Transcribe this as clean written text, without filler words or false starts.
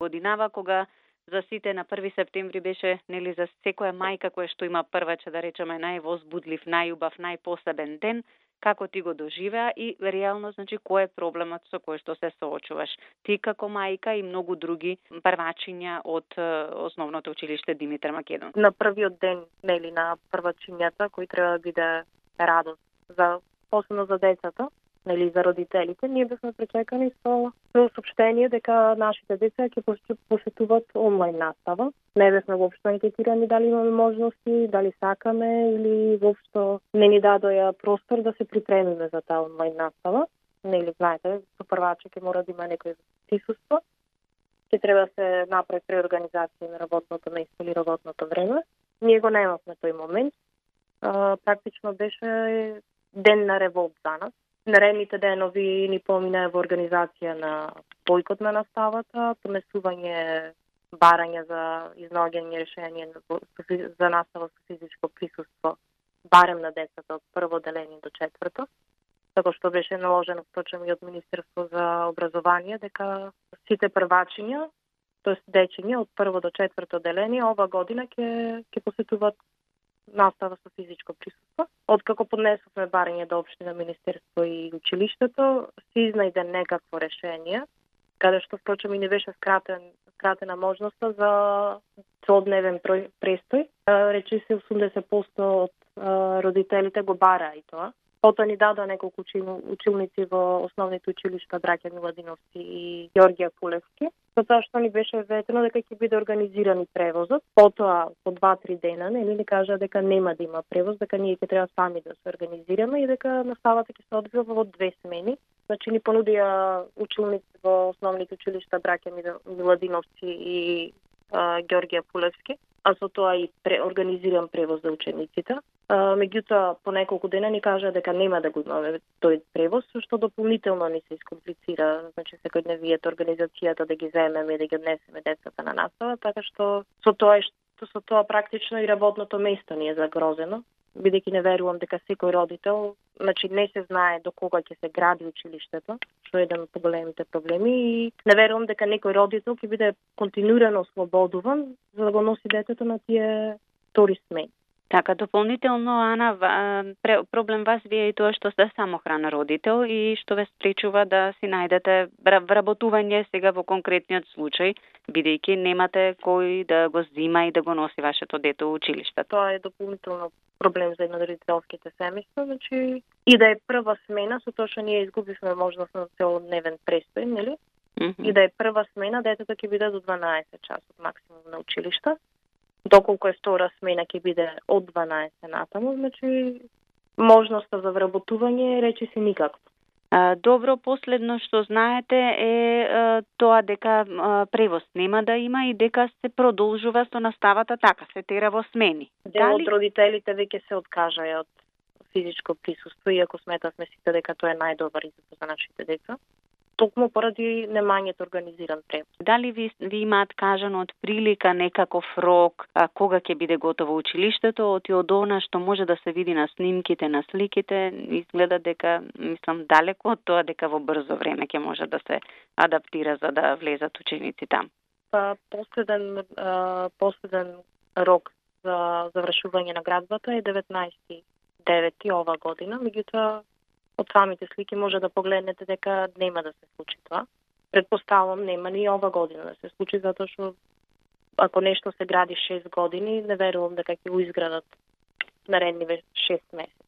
годинава, кога за сите на 1 септември беше, нели, за секоја мајка која што има прваче, да речеме, највозбудлив, најубав, најпосебен ден, како ти го доживеа и реално, значи, кој е проблемот со кој што се соочуваш. Ти како мајка и многу други првачиња од Основното училиште Димитар Македонски. На првиот ден, нели, на првачињата, кој треба да биде радост посебно за децата, нели, за родителите, ние бевме пречекани со соопштение дека нашите деца ќе посетуваат онлайн настава. Не бевме воопшто анкетирани дали имаме можности, дали сакаме или воопшто не ни дадоа простор да се припремиме за таа онлайн настава. Нели, знаете, со прваче ќе мора да има некој присуство. Ќе треба да се направи преорганизација на работното место или работното време. Ние го немавме тој момент. Практично беше ден на револт за нас. Наредните денови ни поминаа во организација на бойкот на наставата, понесување барања за изнаоѓање решение за настава со физичко присуство, барем на децата од прво деление до четврто, како што беше наложено впрочем и од Министерство за образование, дека сите првачиња, тоест дечиња од прво до четврто деление, ова година ќе посетуваат настава со физичко присуство. Откако поднесовме барање до општина, Министерство и училиштето, се изнајде некакво решение, каде што впрочем и не беше скратена можноста за целодневен престој. Речи се 80% од родителите го бараа и тоа. Потоа ни дадоа неколку училници во основните училишта Браќа Миладиновски и Ѓорѓе Пулевски, затоа што ни беше ветено дека ќе биде организиран превозот. Потоа по 2-3 дена ни кажа дека нема да има превоз, дека ние ќе треба сами да се организираме и дека наставата ќе се одвива во 2 смени. Значи ни понудија училници во основните училишта Браќа Миладиновци и Ѓорѓе Пулевски, а со тоа и организиран превоз за учениците. Меѓутоа, по неколку дена ни кажа дека нема да го имаме тој превоз, што дополнително ни се искомплицира, значи секојдневието организацијата да ги земеме и да ги однесеме децата на настава, така што со тоа практично и работното место ни е загрозено, бидејќи не верувам дека секој родител, значи не се знае до кога ќе се гради училиштето, што е еден од поголемите проблеми, и не верувам дека некој родител ќе биде континуирано ослободуван за да го носи детето на тие втори смени. Така, дополнително, Ана, проблем вас вие и тоа што сте самохран родител и што ве спречува да си најдете вработување сега во конкретниот случај, бидејќи немате кој да го зима и да го носи вашето дете во училиште. Тоа е дополнително проблем за еднородителските семејства, значи и да е прва смена, со тоа што ние изгубивме можност на целодневен престој, нели? И да е прва смена, детето ќе биде до 12 часот максимум на училиште. Доколку е втора смена ќе биде од 12 натаму, значи можноста за вработување речи се никаква. Добро, последно што знаете е тоа дека превоз нема да има и дека се продолжува со наставата така, се тера во смени. Дел од родителите веќе се откажаја од физичко присуство, иако сметавме сите дека тоа е најдобар избор за нашите деца. Токму поради немањето организиран превоз. Дали ви имаат кажано од прилика некаков рок, кога ќе биде готово училиштето, од она што може да се види на снимките, на сликите, изгледа дека, мислам, далеко од тоа дека во брзо време ќе може да се адаптира за да влезат ученици там? Последен рок за завршување на градбата е 19.9. ова година, меѓутоа од самите слики може да погледнете дека нема да се случи тоа. Предпоставам нема ни ова година да се случи, затоа што ако нешто се гради 6 години, не верувам дека ќе го изградат наредниве 6 месеци.